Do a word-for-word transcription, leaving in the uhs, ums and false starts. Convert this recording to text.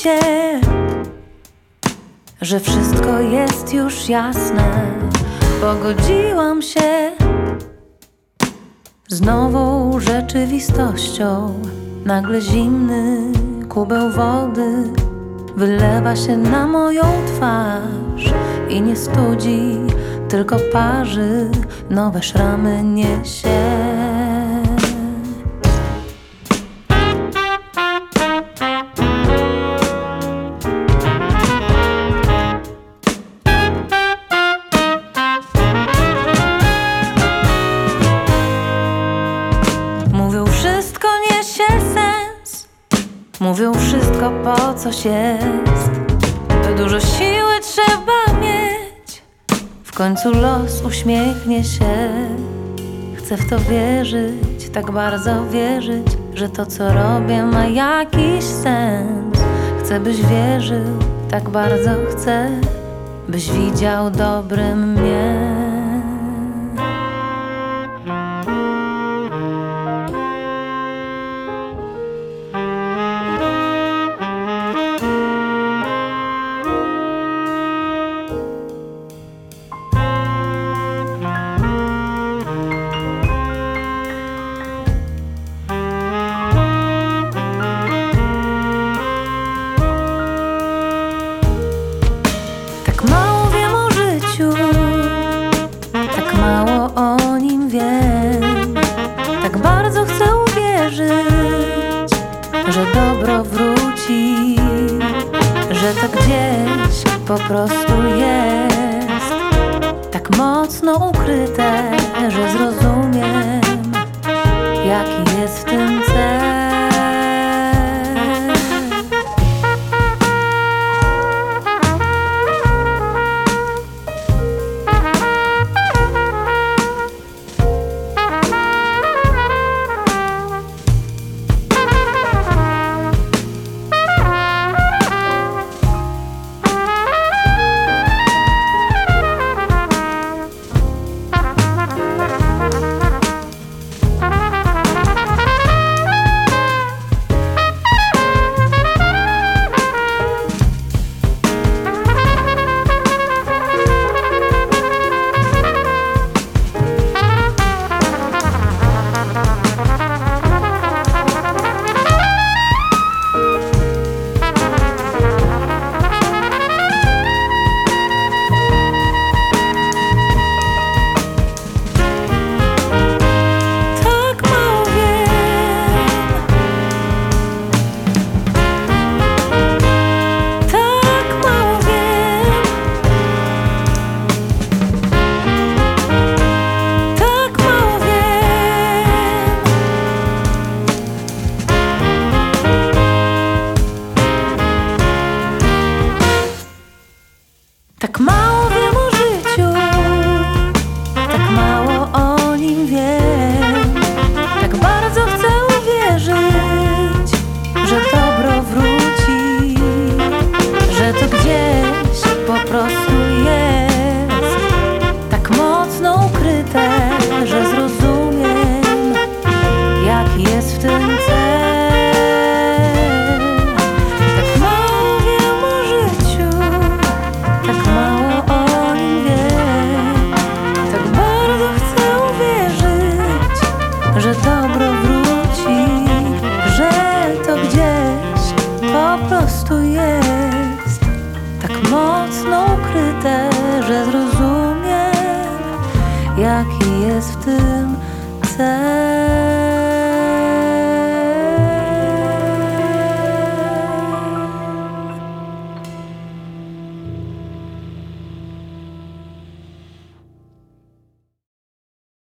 się, że wszystko jest już jasne. Pogodziłam się z nową rzeczywistością. Nagle zimny kubeł wody wylewa się na moją twarz i nie studzi, tylko parzy, nowe szramy niesie. Mówią, wszystko niesie sens, mówią, wszystko po coś jest. Dużo siły trzeba mieć, w końcu los uśmiechnie się. Chcę w to wierzyć, tak bardzo wierzyć, że to co robię ma jakiś sens. Chcę, byś wierzył, tak bardzo chcę, byś widział dobrem mnie. Tak mało wiem o życiu, tak mało o nim wiem. Tak bardzo chcę uwierzyć, że dobro wróci, że to gdzieś po prostu jest tak mocno ukryte, że zrozumiem, jaki jest w tym cel. Tak mało wiem o życiu, tak mało o nim wiem. Tak bardzo chcę uwierzyć, że dobro wróci, że to gdzieś po prostu jest tak mocno ukryte, że zrozumiem, jaki jest w tym cel. Że dobro wróci, że to gdzieś po prostu jest tak mocno ukryte, że zrozumiem, jaki jest w tym cel.